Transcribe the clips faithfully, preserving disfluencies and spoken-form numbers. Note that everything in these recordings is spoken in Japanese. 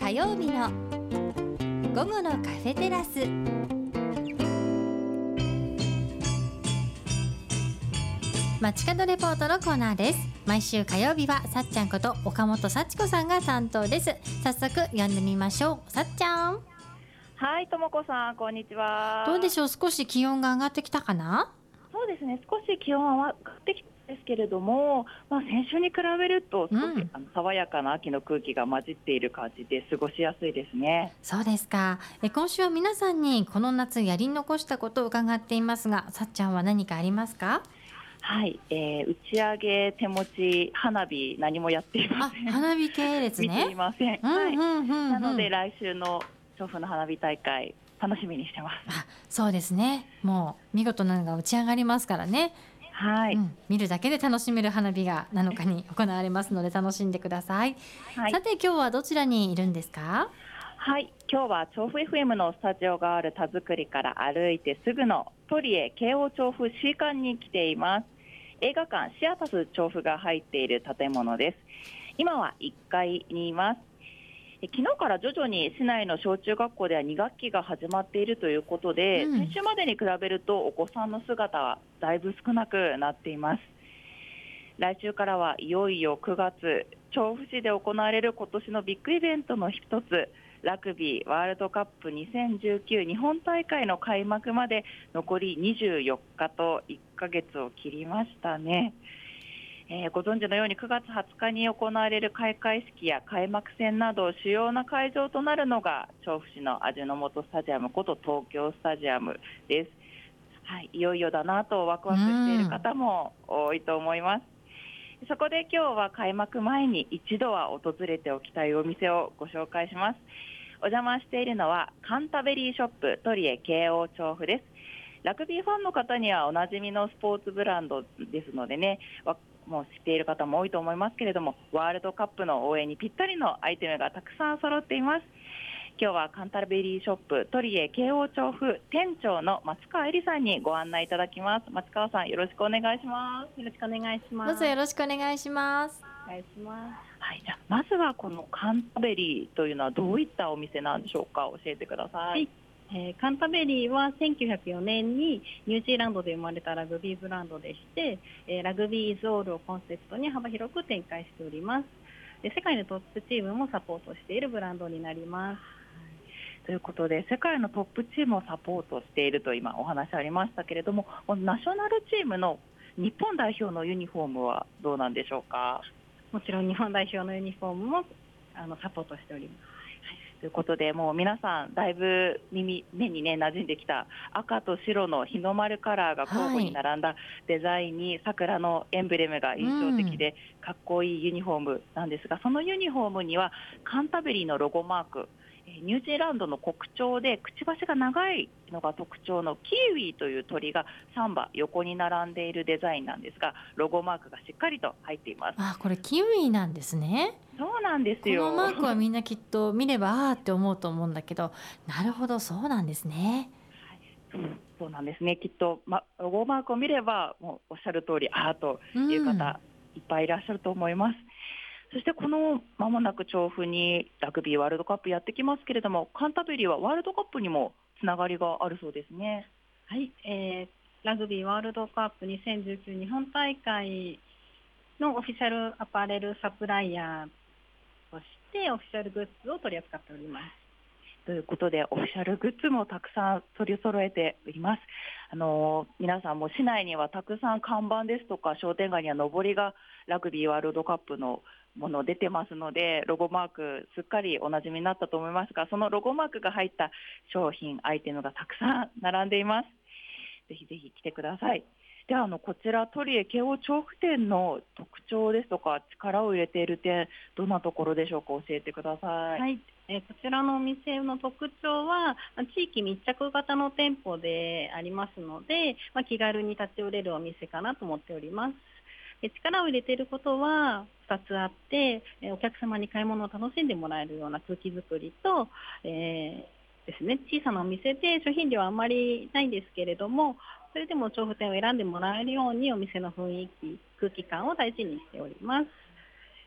火曜日の午後のカフェテラス。街角レポートのコーナーです。毎週火曜日はさっちゃんこと岡本幸子さんが担当です。早速呼んでみましょう。さっちゃん。 はい、ともこさん、こんにちは。 どうでしょう、少し気温が上がってきたかな？ そうですね、少し気温は上がってきたんですけれども、まあ、先週に比べると少し、うん、あの爽やかな秋の空気が混じっている感じで過ごしやすいですね。 そうですか。え今週は皆さんにこの夏やり残したことを伺っていますが、さっちゃんは何かありますか？ はい、えー、打ち上げ、手持ち、花火、何もやっていません。 あ、花火系列ね。 見ていません。はい。なので来週の調布の花火大会楽しみにしてます。 あ、そうですね。もう見事なのが打ち上がりますからね。 はい、うん、 見るだけで楽しめる花火がなのかに行われますので楽しんでください。はい、さて今日はどちらにいるんですか？ はい、今日は調布 エフエム のスタジオがある田作りから歩いてすぐのトリエ京王調布 C 館に来ています。映画館シアタス調布が入っている建物です。今はいっかいにいます。昨日から徐々に市内の小中学校ではに学期が始まっているということで、うん、先週までに比べるとお子さんの姿はだいぶ少なくなっています。来週からはいよいよくがつ、調布市で行われる今年のビッグイベントの一つ、ラグビーワールドカップにせんじゅうきゅう日本大会の開幕まで残りにじゅうよっかといっかげつを切りましたね。えー、ご存知のようにくがつはつかに行われる開会式や開幕戦など主要な会場となるのが調布市の味の素スタジアムこと東京スタジアムです。はい、いよいよだなとワクワクしている方も多いと思います。そこで今日は開幕前に一度は訪れておきたいお店をご紹介します。お邪魔しているのはカンタベリーショップトリエ京王調布です。ラグビーファンの方にはおなじみのスポーツブランドですのでね、もう知っている方も多いと思いますけれども、ワールドカップの応援にぴったりのアイテムがたくさん揃っています。今日はカンタベリーショップトリエ京王調布店長の松川恵里さんにご案内いただきます。松川さん、よろしくお願いします。 よろしくお願いします。 どうぞよろしくお願いします。 お願いします。 はい、じゃあまずはこのカンタベリーというのはどういったお店なんでしょうか。教えてください。 はい、えー、カンタベリーはせんきゅうひゃくよねんにニュージーランドで生まれたラグビーブランドでして、えー、ラグビーイズオールをコンセプトに幅広く展開しております。で世界のトップチームもサポートしているブランドになります。 ということで世界のトップチームをサポートしていると今お話ありましたけれども、ナショナルチームの日本代表のユニフォームはどうなんでしょうか。 もちろん日本代表のユニフォームもあのサポートしております。 ということでもう皆さんだいぶ耳目にね馴染んできた赤と白の日の丸カラーが交互に並んだデザインに桜のエンブレムが印象的でかっこいいユニフォームなんですが、そのユニフォームにはカンタベリーのロゴマーク、ニュージーランドの国鳥でくちばしが長いのが特徴のキーウィという鳥がさん羽横に並んでいるデザインなんですが、ロゴマークがしっかりと入っています。 あ、これキウイなんですね。 そうなんですよ。 このマークはみんなきっと見ればあーって思うと思うんだけど、なるほどそうなんですね。 はい、うん、そうなんですね。きっと、ま、ロゴマークを見ればもうおっしゃる通りあーという方、うん、いっぱいいらっしゃると思います。そしてこの間もなく調布にラグビーワールドカップやってきますけれども、カンタベリーはワールドカップにもつながりがあるそうですね。 はい、えー、ラグビーワールドカップにせんじゅうきゅう日本大会のオフィシャルアパレルサプライヤーとしてオフィシャルグッズを取り扱っております。 ということでオフィシャルグッズもたくさん取り揃えております。あの皆さんも市内にはたくさん看板ですとか商店街には上りがラグビーワールドカップのもの出てますので、ロゴマークすっかりおなじみになったと思いますが、そのロゴマークが入った商品アイテムがたくさん並んでいます。ぜひぜひ来てください。ではあのこちらトリエ京王調布店の特徴ですとか力を入れている点、どんなところでしょうか。教えてください。 はい、えー、こちらのお店の特徴は地域密着型の店舗でありますので、まあ、気軽に立ち寄れるお店かなと思っております。で力を入れていることはふたつあって、えー、お客様に買い物を楽しんでもらえるような空気づくりと、えーですね、小さなお店で商品量はあまりないんですけれども、それでも調布店を選んでもらえるようにお店の雰囲気、空気感を大事にしております。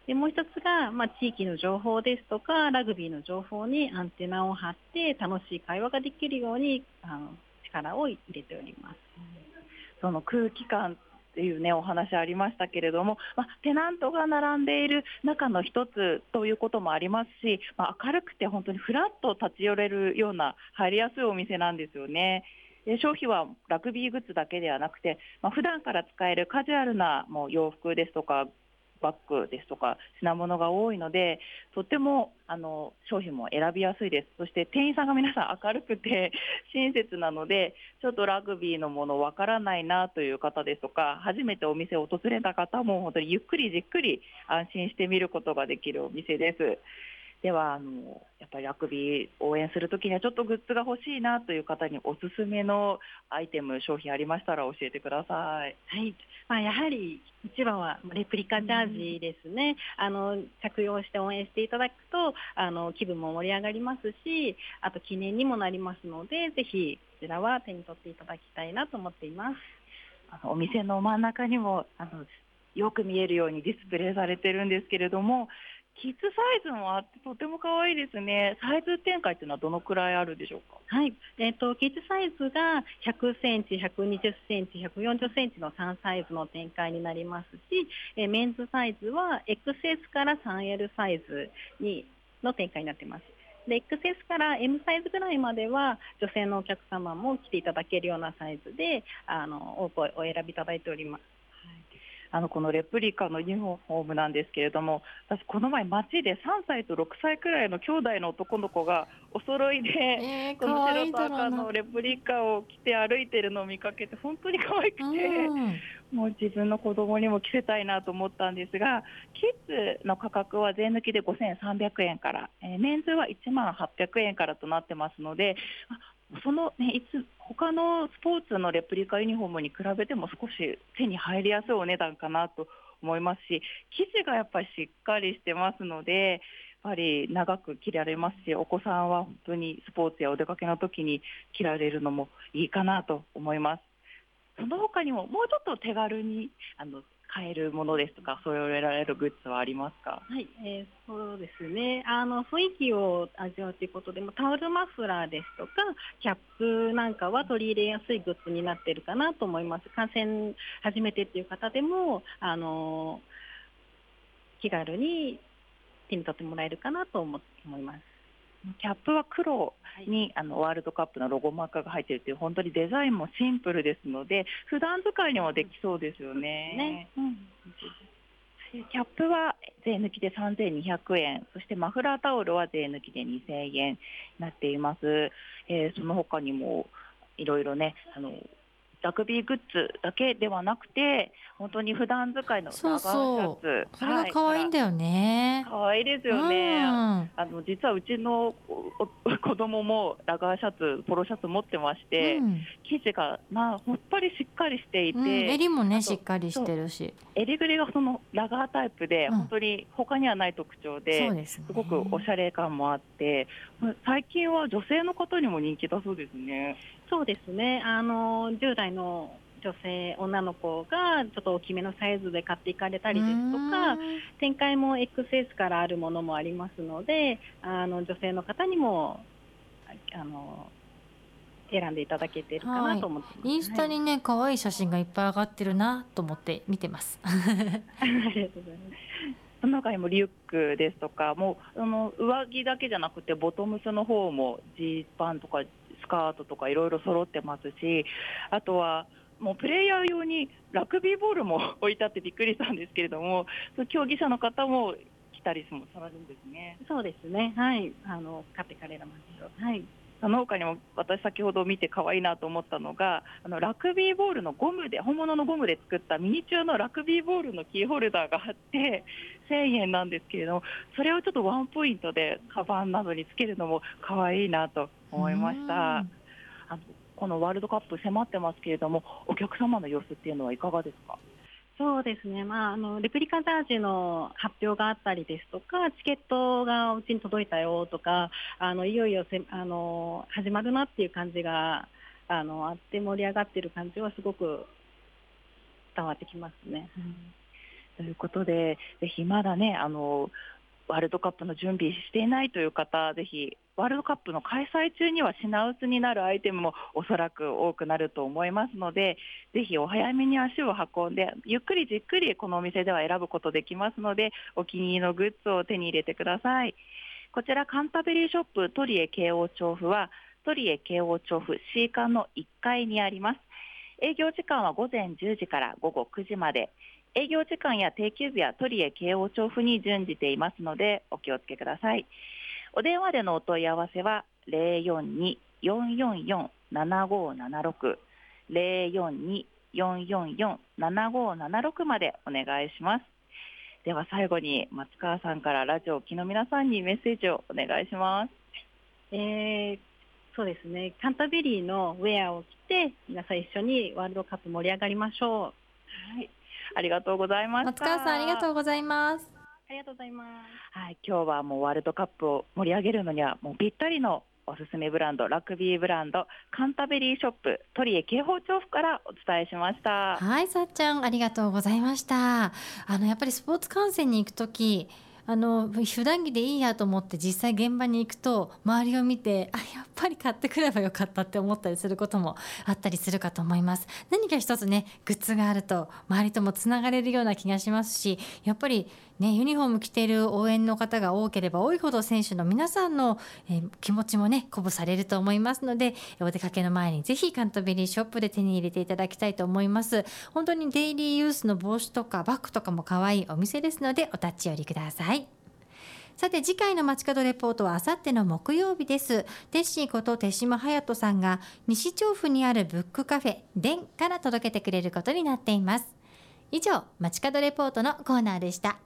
でもう一つが、まあ、地域の情報ですとかラグビーの情報にアンテナを張って楽しい会話ができるようにあの力を入れております。 その空気感っていうねお話ありましたけれども、まあ、テナントが並んでいる中の一つということもありますし、まあ、明るくて本当にフラッと立ち寄れるような入りやすいお店なんですよね。で商品はラグビーグッズだけではなくて、まあ、普段から使えるカジュアルなもう洋服ですとかバッグですとか品物が多いので、とってもあの商品も選びやすいです。そして店員さんが皆さん明るくて親切なので、ちょっとラグビーのものわからないなという方ですとか、初めてお店を訪れた方も本当にゆっくりじっくり安心して見ることができるお店です。ではあのやっぱりラグビー応援するときにはちょっとグッズが欲しいなという方におすすめのアイテム商品ありましたら教えてください。 はい、まあ、やはり一番はレプリカジャージですね。あの着用して応援していただくとあの気分も盛り上がりますし、あと記念にもなりますので、ぜひこちらは手に取っていただきたいなと思っています。 あのお店の真ん中にもあのよく見えるようにディスプレイされてるんですけれども、キッズサイズもあってとても可愛いですね。サイズ展開というのはどのくらいあるでしょうか。 はい、えーと、キッズサイズがひゃくセンチ、ひゃくにじゅっセンチ、ひゃくよんじゅっセンチのさんサイズの展開になりますし、えーメンズサイズは エックスエス から スリーエル サイズにの展開になっています。で エックスエス から エム サイズぐらいまでは女性のお客様も着ていただけるようなサイズであの多くお選びいただいております。 あのこのレプリカのユニフォームなんですけれども、私この前街でさんさいとろくさいくらいの兄弟の男の子がお揃いで、 えー、 この可愛白と赤いだろうな。 のレプリカを着て歩いてるのを見かけて本当に可愛くて、 うんもう自分の子供にも着せたいなと思ったんですが、キッズの価格は税抜きでごせんさんびゃくえんから、えーメンズはいちまんはっぴゃくえんからとなってますので、あその、ね、いつ他のスポーツのレプリカユニフォームに比べても少し手に入りやすいお値段かなと思いますし、生地がやっぱりしっかりしてますので、やっぱり長く着られますし、お子さんは本当にスポーツやお出かけの時に着られるのもいいかなと思います。その他にももうちょっと手軽にあの買えるものですとか、そういうられるグッズはありますか。 はい、えーそうですね。あの雰囲気を味わうということでも、タオルマフラーですとかキャップなんかは取り入れやすいグッズになっているかなと思います。観戦初めてっていう方でもあの気軽に手に取ってもらえるかなと思思います。 キャップは黒にあのワールドカップのロゴマークが入っているという、本当にデザインもシンプルですので普段使いにもできそうですよね。 ね、うん、 キャップは税抜きでさんぜんにひゃくえん、そしてマフラータオルは税抜きでにせんえんになっています。えー、その他にもいろいろね、あのラグビーグッズだけではなくて、本当に普段使いのラそうガーシャそう。 ツ、 それが可愛いんだよね。 可愛いですよね。 うんあの実はうちのお子供もラガーシャツ、ポロシャツ持ってまして、 うん生地がまあほっぱりしっかりしていて、 うん、襟もねあとしっかりしてるし。 襟ぐりがそのラガータイプで、 うん本当に他にはない特徴で、 そうですね。 すごくおしゃれ感もあって、最近は女性の方にも人気だそうですね。 そうですね。あのじゅう代の女性女の子がちょっと大きめのサイズで買っていかれたりですとか、 うん展開も エックスエス からあるものもありますので、あの女性の方にもあの選んでいただけているかなと思ってます。 インスタにね可愛い写真がいっぱい上がってるなと思って見てます。 はい、ありがとうございます。 その他にもリュックですとか、もうあの上着だけじゃなくてボトムスの方もジーパンとかスカートとかいろいろ揃ってますし、あとはもうプレイヤー用にラグビーボールも置いてあってびっくりしたんですけれども、競技者の方も来たりもされるんですね。 そうですね。はい、あの買ってかれますよ。はい。 その他にも私先ほど見て可愛いなと思ったのが、あのラグビーボールのゴムで、本物のゴムで作ったミニチュアのラグビーボールのキーホルダーがあってせんえんなんですけれども、それをちょっとワンポイントでカバンなどにつけるのも可愛いなと思いました。あのこのワールドカップ迫ってますけれども、お客様の様子っていうのはいかがですか。 そうですね。まあ、あのレプリカジャージの発表があったりですとか、チケットがうちに届いたよとか、あのいよいよせあの始まるなっていう感じがあのあって盛り上がっている感じはすごく伝わってきますね。 ということで、ぜひまだね、あのワールドカップの準備していないという方、ぜひワールドカップの開催中には品薄になるアイテムもおそらく多くなると思いますので、ぜひお早めに足を運んで、ゆっくりじっくりこのお店では選ぶことできますので、お気に入りのグッズを手に入れてください。こちらカンタベリーショップトリエ慶応調布は、トリエ慶応調布 C 館のいっかいにあります。営業時間はごぜんじゅうじからごごくじまで。営業時間や定休日はトリエ慶応調布に準じていますので、お気をつけください。お電話でのお問い合わせは ゼロよんに よんよんよん ななごななろく ゼロよんに よんよんよん ななごななろくまでお願いします。では最後に松川さんからラジオを聴きの皆さんにメッセージをお願いします。 えー、そうですね、カンタベリーのウェアを着て皆さん一緒にワールドカップ盛り上がりましょう。はい、ありがとうございました。 松川さんありがとうございます。 ありがとうございます。 はい、今日はもうワールドカップを盛り上げるのにはもうぴったりのおすすめブランド、ラグビーブランドカンタベリーショップトリエ慶応調布からお伝えしました。 はい、さっちゃんありがとうございました。あのやっぱりスポーツ観戦に行くとき、あの普段着でいいやと思って実際現場に行くと周りを見て、あ、やっぱり買ってくればよかったって思ったりすることもあったりするかと思います。何か一つねグッズがあると周りともつながれるような気がしますし、やっぱりねユニフォーム着ている応援の方が多ければ多いほど選手の皆さんの、えー、気持ちもね鼓舞されると思いますので、お出かけの前にぜひカンタベリーショップで手に入れていただきたいと思います。本当にデイリーユースの帽子とかバッグとかも可愛いお店ですのでお立ち寄りください。さて次回の街角レポートはあさっての木曜日です。テッシーこと手島隼人さんが西調布にあるブックカフェデンから届けてくれることになっています。以上街角レポートのコーナーでした。